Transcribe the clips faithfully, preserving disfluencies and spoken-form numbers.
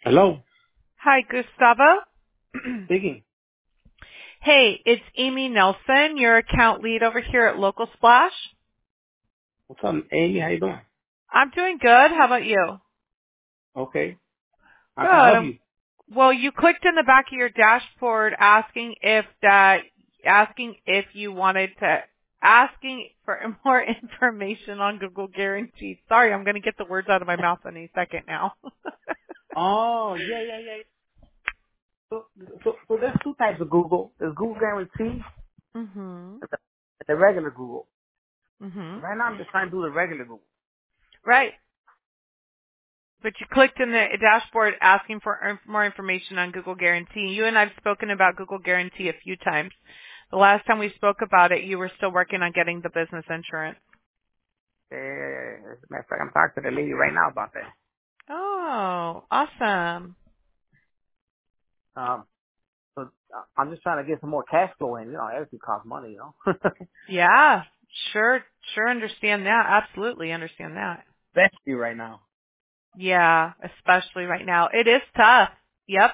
Hello, Hi, Gustavo. speaking. Hey, it's Amy Nelson, your account lead over here at Local Splash. What's up, Amy? How you doing? I'm doing good. How about you? Okay. How Good. can I help Um, you? well, you clicked in the back of your dashboard asking if that, asking if you wanted to, asking for more information on Google Guaranteed. Sorry, I'm going to get the words out of my mouth in a second now. Oh, yeah, yeah, yeah. So, so, so there's two types of Google. There's Google Guarantee mhm. and the, and the regular Google. Mhm. Right now, I'm just trying to do the regular Google. Right. But you clicked in the dashboard asking for inf- more information on Google Guarantee. You and I've spoken about Google Guarantee a few times. The last time we spoke about it, you were still working on getting the business insurance. Uh, as a matter of fact, I'm talking to the lady right now about that. Oh, awesome. Um, so uh, I'm just trying to get some more cash flow in. You know, everything costs money, you know. Yeah, sure, sure understand that. Absolutely understand that. Especially right now. Yeah, especially right now. It is tough. Yep.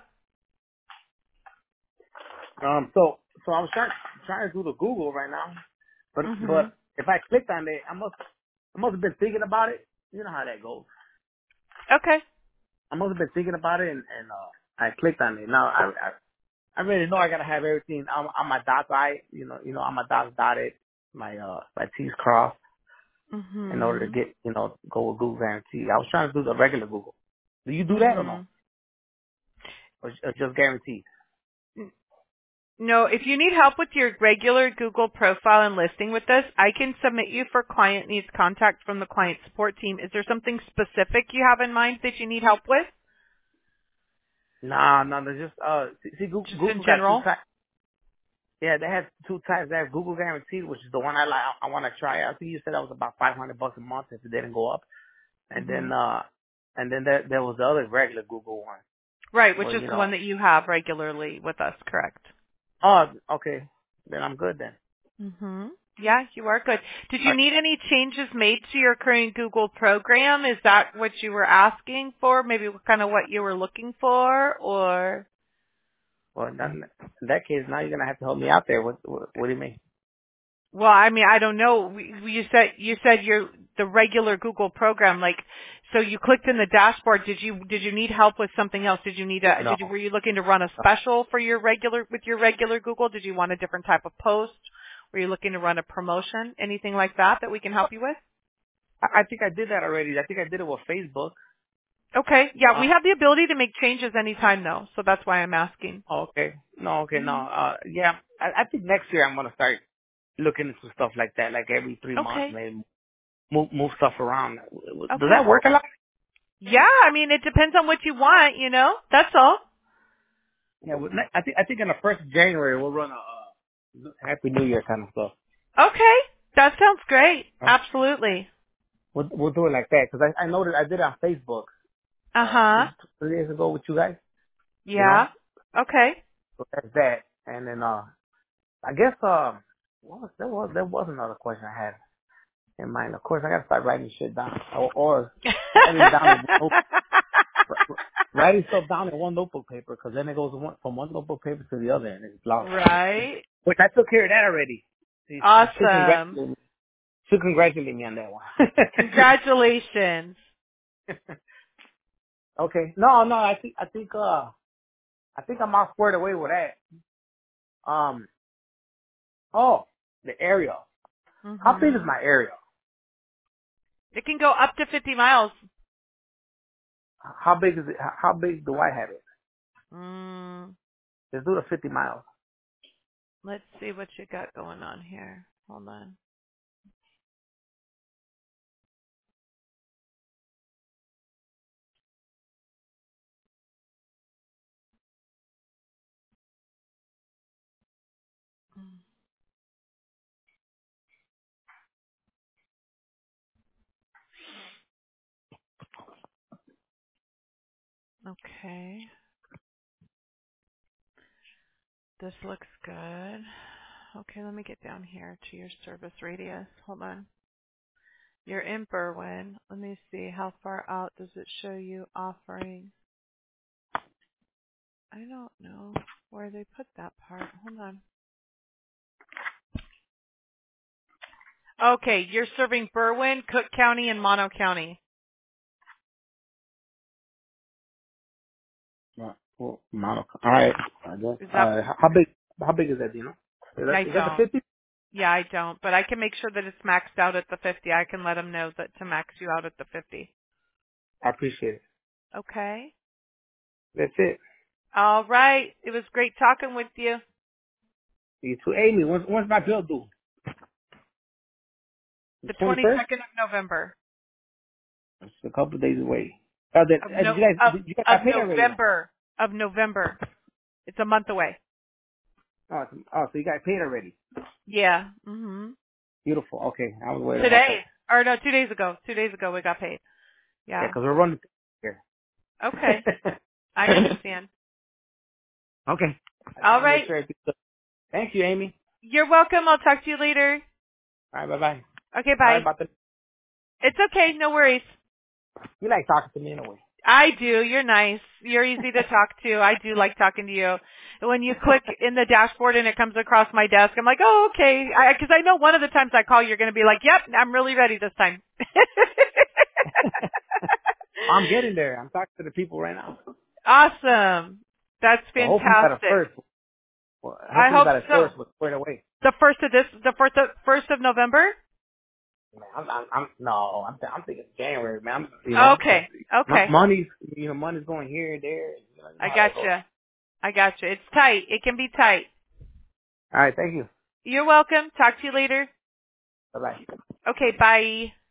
Um, so, so I was trying, trying to do the Google right now, but, Mhm. but if I clicked on it, I must, I must have been thinking about it. You know how that goes. Okay. I must have been thinking about it, and, and uh, I clicked on it. Now I, I I really know I gotta have everything on, on my dots. I you know you know on my dots dotted, my uh my T's crossed in order to Mhm. get you know go with Google Guarantee. I was trying to do the regular Google. Do you do that or no? Mhm. Or, or just Guarantee? No, if you need help with your regular Google profile and listing with this, I can submit you for client needs contact from the client support team. Is there something specific you have in mind that you need help with? Nah, no, there's just uh see, see Google, Just in Google got two general? types. Yeah, they have two types. They have Google Guarantee, which is the one I like. I, I want to try. I think you said that was about five hundred bucks a month if it didn't go up. And then hmm uh and then there there was the other regular Google one Right, which where is you the know one that you have regularly with us, correct? oh okay then I'm good then. hmm Yeah, you are good. Did All you right. need any changes made to your current Google program? Is that what you were asking for? Maybe kind of what you were looking for, or? Well, in that, in that case, now you're gonna have to help me out there. What what, what do you mean? Well, I mean, I don't know. We- You said you said you're the regular Google program, like, so you clicked in the dashboard. Did you did you need help with something else? Did you need a No, did you were you looking to run a special for your regular with your regular Google? Did you want a different type of post? Were you looking to run a promotion? Anything like that that we can help you with? I, I think I did that already. I think I did it with Facebook. Okay, yeah, Uh, we have the ability to make changes anytime though, so that's why I'm asking. oh, okay. No, okay, no. hmm Uh, yeah, I, I think next year I'm gonna start looking into stuff like that, like every three months, Okay, maybe move move stuff around. Does okay. that work a lot? Yeah, I mean, it depends on what you want, you know. That's all. Yeah, well, ne- I think I think in the first of January we'll run a uh, Happy New Year kind of stuff. Okay, that sounds great. Huh? Absolutely. We'll we'll do it like that because I I noticed I did it on Facebook Uh uh huh. two three days ago with you guys. You know, Yeah. Okay. so that's that. And then uh I guess um what was there was there was another question I had in mind. Of course I gotta start writing shit down. Or, or writing down in one note, writing stuff down in one notebook paper because then it goes one, from one notebook paper to the other and it's long. right. Which I took care of that already. She, she should Awesome. congratulate me. Should congratulate me on that Congratulations. one. Okay. No, no, I think I think uh I think I'm all squared away with that. Um oh, the area. How big is Mhm. my area? It can go up to fifty miles. How big is it? How big do I have it? Mm, Let's do the fifty miles. let's see what you got going on here. Hold on. Mm, Okay. This looks good. Okay, let me get down here to your service radius. Hold on. You're in Berwyn. Let me see. How far out does it show you offering? I don't know where they put that part. Hold on. Okay, you're serving Berwyn, Cook County, and Mono County. Well, well, Monaco. All right. I guess. Is that? Uh, how how big? How big is that? Do you know? Is I that, is that the don't. fifty? Yeah, I don't. But I can make sure that it's maxed out at the fifty. I can let them know that to max you out at the fifty. I appreciate it. Okay. That's it. All right. It was great talking with you. You too, Amy. When's when's my bill due? The The twenty first. twenty-second of November. It's a couple of days away. Oh, did, Of uh, no did you guys of did you guys of got paid already? Then? November. Of November. It's a month away. Oh, it's, oh, so you got paid already. Yeah. Mhm. Beautiful. Okay, I was worried about Today. that. Or no, two days ago. Two days ago we got paid. Yeah, Yeah. because we're running here. Okay. I understand. Okay. I just All want to make right. sure. Everything's good. Thank you, Amy. You're welcome. I'll talk to you later. All right, bye bye. Okay, Sorry bye. about the. It's okay. No worries. You like talking to me anyway. I do. You're nice. You're easy to talk to. I do like talking to you. When you click in the dashboard and it comes across my desk, I'm like, oh, okay. I, cause I know one of the times I call, you're going to be like, yep, I'm really ready this time. I'm getting there. I'm talking to the people right now. Awesome. That's So hopefully by the fantastic. first, well, I hopefully hope by the so. first, we're squared away. The first of this, the first of, first of November? Man, I'm, I'm, I'm no, I'm, I'm thinking January, man. I'm, you know, 'cause Okay. my Okay. money's, you know, money's going here and there. You know, you know I how that goes. gotcha. I gotcha. It's tight. It can be tight. All right, thank you. You're welcome. Talk to you later. Bye bye. Okay, bye.